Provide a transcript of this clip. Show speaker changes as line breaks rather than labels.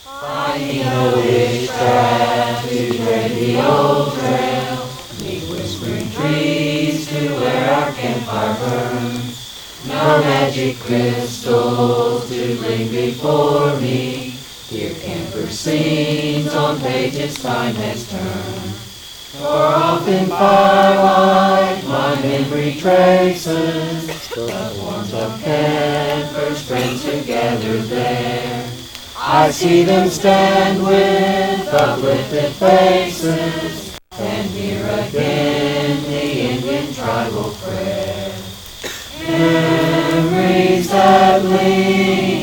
Finding a witchcraft to tread the old trail, meet whispering trees to where our campfire burns. No magic crystals to bring before me, here camper scenes on pages time has turned. For off in firelight my memory traces the warmth of campers, friends who gathered there. I see them stand with uplifted faces, and hear again the Indian tribal prayer. Memories that lead